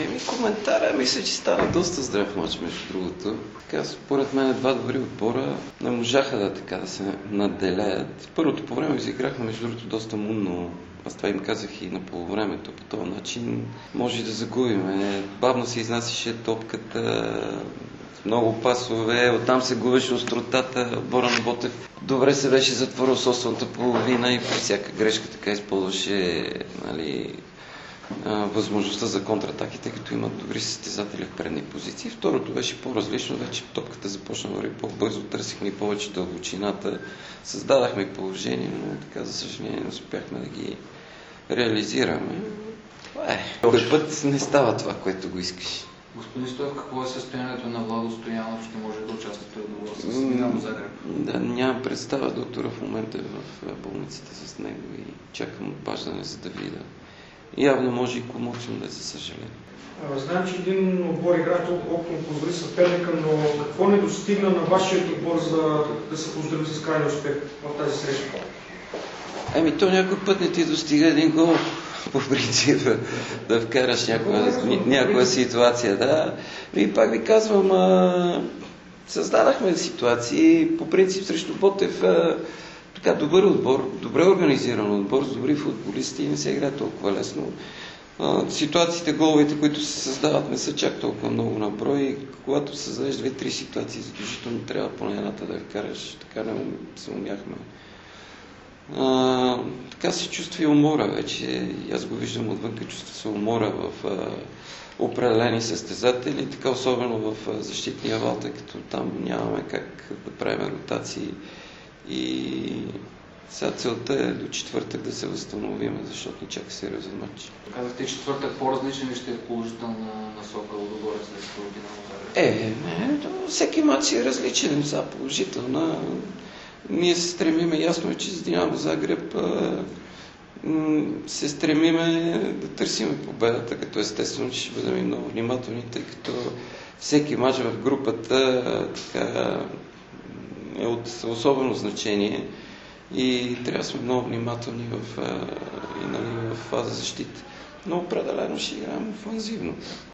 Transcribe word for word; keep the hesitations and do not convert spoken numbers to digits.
Еми, коментара, мисля, че стана доста здрав мач, между другото. Така, според мен, два добри отбора не можаха да, така, да се надделеят. Първото по време изиграхме, между другото, доста мудно. Аз това им казах и на полувремето. По този начин може да загубим. Бавно се изнасяше топката, много пасове, оттам се губеше остротата. Отбора на Ботев добре се беше затворил собствената половина и при всяка грешка така използваше, нали, възможността за контратаки, тъй като имат добри състезатели в предни позиции. Второто беше по-различно, вече топката започна да върви по-бързо, търсихме и повече дълбочината, създадахме положение, но така, за съжаление, не успяхме да ги реализираме. Това е. Този път не става това, което го искаш. Господин Стоев, какво е състоянието на Владо Стоянов? Ще може да участва в разговор с Динамо Загреб? Да, нямам представа. Доктора в момента е в болницата с него и чакам обаждане, за да видя. Явно може и комоциум да е, за съжаление. Знаем, че един отбор играе толкова колко поздрави съперника, но какво не достигна на вашия отбор, за да се поздрави с крайния успех в тази среща? Еми, то някой път не ти достига един гол, по принцип, да вкараш някоя, някоя ситуация. Да. И пак ви казвам, а, създадахме ситуации, по принцип срещу Ботев, а, така добър отбор, добре организиран отбор, с добри футболисти и не се играе толкова лесно. А, ситуациите, головете, които се създават, не са чак толкова много на брой. И когато създадеш две-три ситуации, задължително трябва поне едната да вкараш. Така не се умяхме. А, така се чувства и умора вече. Аз го виждам отвънка, чувства се умора в а, определени състезатели, така особено в а, защитния вал, тъй като там нямаме как да правим ротации. И сега целта е до четвъртък да се възстановим, защото ни чака сериозен матч. Казахте, четвъртък по-различен ли ще е положителна насока отгоре след Динамо Загреб? Е, не, всеки матч е различен, за положителна. Ние се стремиме, ясно е, че с Динамо Загреб се стремиме да търсиме победата, като естествено, че ще бъдем и много внимателни, тъй като всеки матч в групата така, е от особено значение и трябва да сме много внимателни в, и, нали, в фаза защита. Но определено ще играем офанзивно.